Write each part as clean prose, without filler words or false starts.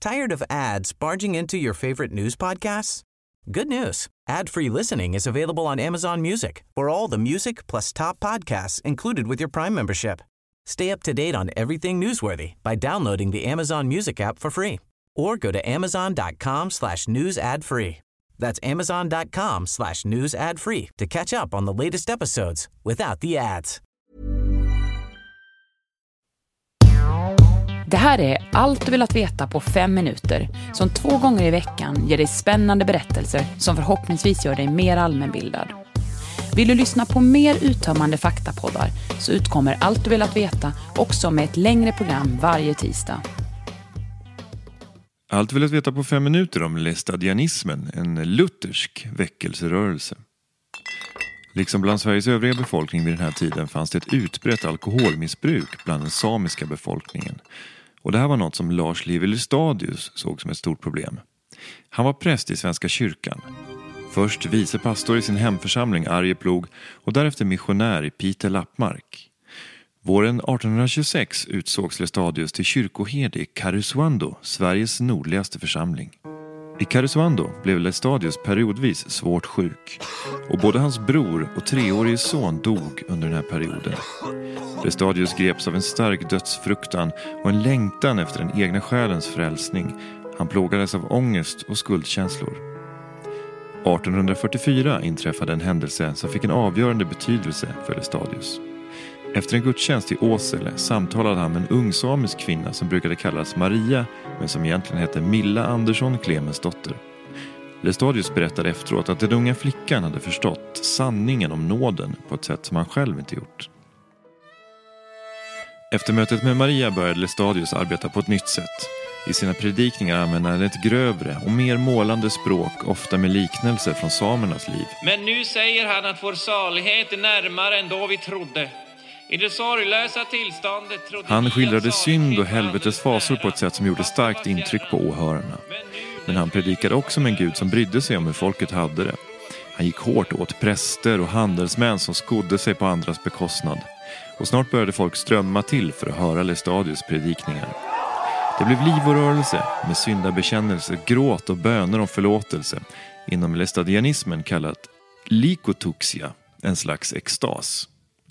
Tired of ads barging into your favorite news podcasts? Good news. Ad-free listening is available on Amazon Music for all the music plus top podcasts included with your Prime membership. Stay up to date on everything newsworthy by downloading the Amazon Music app for free or go to amazon.com/news ad free. That's amazon.com/news ad free to catch up on the latest episodes without the ads. Det här är allt du vill att veta på 5 minuter som 2 gånger i veckan ger dig spännande berättelser som förhoppningsvis gör dig mer allmänbildad. Vill du lyssna på mer uttömmande faktapoddar så utkommer Allt du vill att veta också med ett längre program varje tisdag. Allt du vill att veta på 5 minuter om lästadianismen, en luthersk väckelserörelse. Liksom bland Sveriges övriga befolkning vid den här tiden fanns det ett utbrett alkoholmissbruk bland den samiska befolkningen. Och det här var något som Lars Levi Lestadius såg som ett stort problem. Han var präst i Svenska kyrkan. Först vice pastor i sin hemförsamling Arjeplog och därefter missionär i Pite Lappmark. Våren 1826 utsågs Lestadius till kyrkoherde i Karesuando, Sveriges nordligaste församling. I Karesuando blev Lestadius periodvis svårt sjuk och både hans bror och 3-årige son dog under den här perioden. Lestadius greps av en stark dödsfruktan och en längtan efter den egna själens frälsning. Han plågades av ångest och skuldkänslor. 1844 inträffade en händelse som fick en avgörande betydelse för Lestadius. Efter en gudstjänst i Åsele samtalade han med en ung samisk kvinna som brukade kallas Maria men som egentligen hette Milla Andersson Clemensdotter. Lestadius berättade efteråt att den unga flickan hade förstått sanningen om nåden på ett sätt som han själv inte gjort. Efter mötet med Maria började Lestadius arbeta på ett nytt sätt. I sina predikningar använde han ett grövre och mer målande språk, ofta med liknelser från samernas liv. Men nu säger han att vår salighet är närmare än då vi trodde. I det sorglösa tillståndet trodde han skildrade synd och helvetes fasor på ett sätt som gjorde starkt intryck på åhörarna. Men han predikade också med en Gud som brydde sig om hur folket hade det. Han gick hårt åt präster och handelsmän som skodde sig på andras bekostnad. Och snart började folk strömma till för att höra Lestadius predikningar. Det blev liv och rörelse med syndabekännelse, gråt och böner om förlåtelse. Inom lestadianismen kallat likotuxia, en slags extas.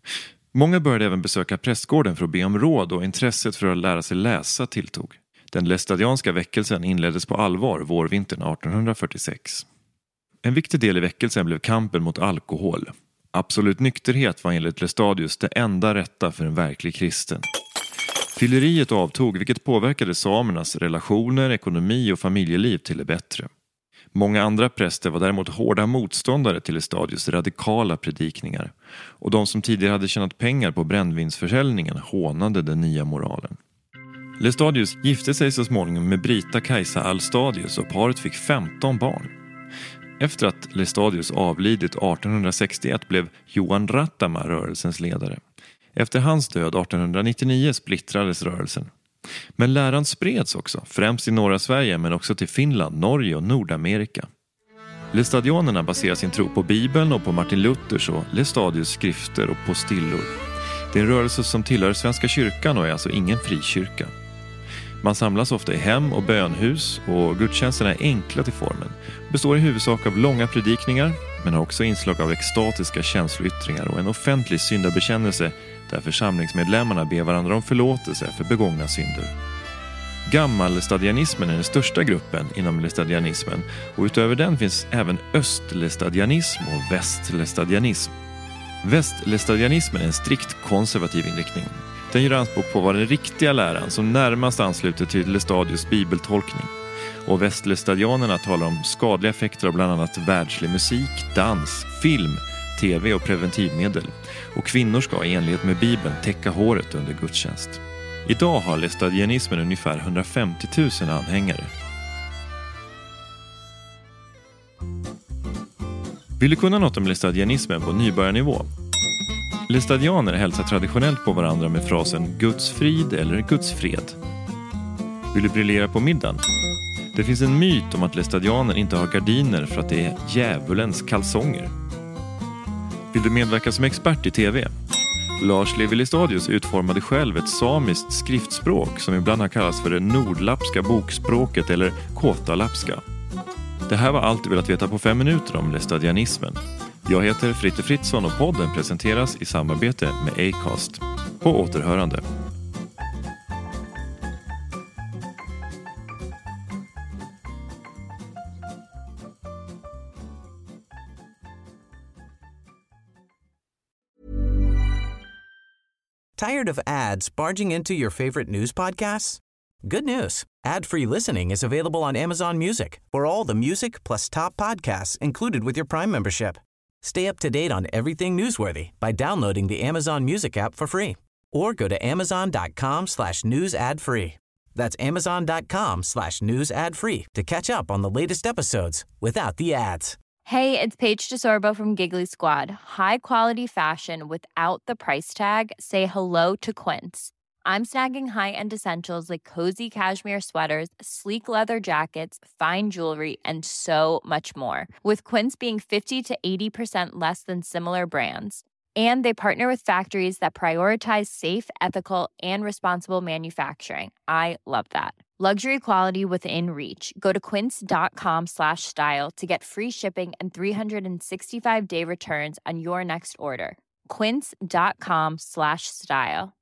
Många började även besöka prästgården för att be om råd och intresset för att lära sig läsa tilltog. Den lestadianska väckelsen inleddes på allvar vårvintern 1846. En viktig del i väckelsen blev kampen mot alkohol. Absolut nykterhet var enligt Lestadius det enda rätta för en verklig kristen. Fylleriet avtog vilket påverkade samernas relationer, ekonomi och familjeliv till det bättre. Många andra präster var däremot hårda motståndare till Lestadius radikala predikningar. Och de som tidigare hade tjänat pengar på brännvinsförsäljningen hånade den nya moralen. Lestadius gifte sig så småningom med Brita Kajsa Alstadius och paret fick 15 barn. Efter att Lestadius avlidit 1861 blev Johan Rattama rörelsens ledare. Efter hans död 1899 splittrades rörelsen. Men läran spreds också, främst i norra Sverige men också till Finland, Norge och Nordamerika. Lestadianerna baserar sin tro på Bibeln och på Martin Luthers och Lestadius skrifter och postillor. Det är en rörelse som tillhör Svenska kyrkan och är alltså ingen frikyrka. Man samlas ofta i hem och bönhus och gudstjänsterna är enkla till formen. Består i huvudsak av långa predikningar men har också inslag av extatiska känsloyttringar och en offentlig syndabekännelse där församlingsmedlemmarna ber varandra om förlåtelse för begångna synder. Gammallestadianismen är den största gruppen inom lestadianismen och utöver den finns även östlestadianism och västlestadianism. Västlestadianismen är en strikt konservativ inriktning. Den gör anspråk på att vara den riktiga läran som närmast ansluter till Lestadius bibeltolkning. Och västlestadianerna talar om skadliga effekter av bland annat världslig musik, dans, film, tv och preventivmedel. Och kvinnor ska i enlighet med Bibeln täcka håret under gudstjänst. Idag har lestadianismen ungefär 150 000 anhängare. Vill du kunna något om lestadianismen på nybörjarnivå? Lestadianer hälsar traditionellt på varandra med frasen Guds frid eller Guds fred. Vill du briljera på middagen? Det finns en myt om att lestadianer inte har gardiner för att det är djävulens kalsonger. Vill du medverka som expert i tv? Lars Levi Lestadius utformade själv ett samiskt skriftspråk som ibland har kallats för det nordlapska bokspråket eller kåtalapska. Det här var allt du velat veta på 5 minuter om lestadianismen. Jag heter Fritte Fritzson och podden presenteras i samarbete med Acast. På återhörande. Tired of ads barging into your favorite news podcasts? Good news. Ad-free listening is available on Amazon Music for all the music plus top podcasts included with your Prime membership. Stay up to date on everything newsworthy by downloading the Amazon Music app for free or go to amazon.com/news ad free. That's amazon.com/news ad free to catch up on the latest episodes without the ads. Hey, it's Paige DeSorbo from Giggly Squad. High quality fashion without the price tag. Say hello to Quince. I'm snagging high-end essentials like cozy cashmere sweaters, sleek leather jackets, fine jewelry, and so much more. With Quince being 50 to 80% less than similar brands. And they partner with factories that prioritize safe, ethical, and responsible manufacturing. I love that. Luxury quality within reach. Go to quince.com/style to get free shipping and 365-day returns on your next order. Quince.com/style.